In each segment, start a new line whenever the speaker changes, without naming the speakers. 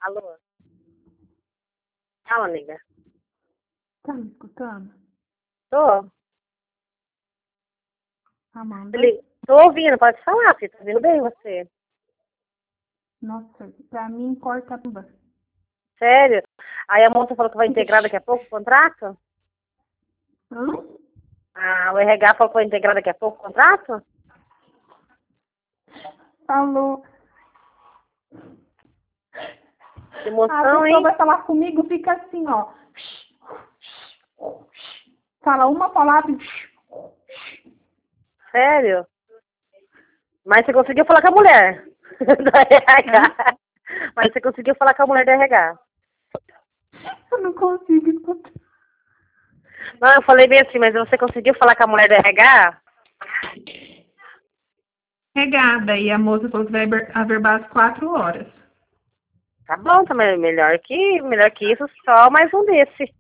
Alô? Fala, amiga.
Tá me escutando?
Tô.
Amanda?
Tô ouvindo, pode falar, filho. Tá ouvindo bem você?
Nossa, pra mim importa tudo.
Sério? Aí a moça falou que vai integrar daqui a pouco o contrato?
Hã?
Ah, o RH falou que vai integrar daqui a pouco o contrato?
Falou.
Que
A
emoção,
pessoa
hein?
vai falar comigo, fica assim, ó. Fala uma palavra e...
Sério? Mas você conseguiu falar com a mulher da RH. Mas você conseguiu falar com a mulher da RH.
Eu não consigo escutar.
Não, eu falei bem assim, mas você conseguiu falar com a mulher da RH?
Regada. E a moça falou que vai averbar às 4 horas.
Tá bom, também melhor que isso, só mais um desse.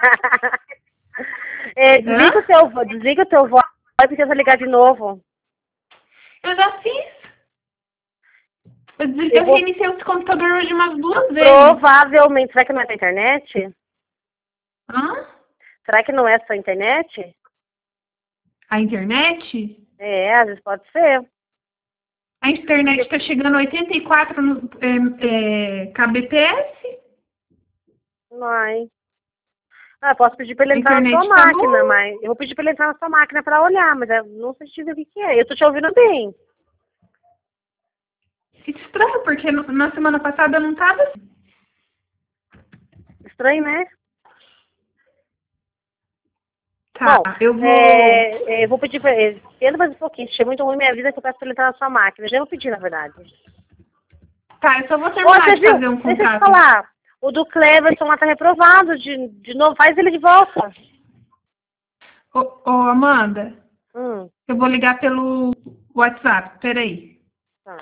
Desliga o teu voz e tenta ligar de novo.
Eu já fiz. Eu
Eu vou,
reiniciei o computador hoje umas 2 vezes.
provavelmente, será que não é tua internet?
Hã?
Será que não é sua internet?
A internet?
É, às vezes pode ser.
A internet está chegando a 84 no, kbps.
Não. Ah, eu posso pedir pra ele
A
entrar na sua
internet tá
máquina,
boa.
mas eu vou pedir pra ele entrar na sua máquina pra olhar, mas eu não sei te dizer o que é. Eu tô te ouvindo bem.
Estranho, porque na semana passada eu não tava assim.
Estranho, né?
Tá,
Bom,
eu vou...
eu vou pedir pra ele. Tenta mais um pouquinho. Se estiver muito ruim minha vida, que eu peço pra ele entrar na sua máquina. Eu já vou pedir, na verdade.
Tá, eu só vou
Ô,
terminar
você
de
viu?
fazer um
Deixa eu te
contrato.
falar. O do Cleverson lá tá reprovado de novo. Faz ele de volta.
Ô, Amanda,
Hum.
eu vou ligar pelo WhatsApp. Peraí.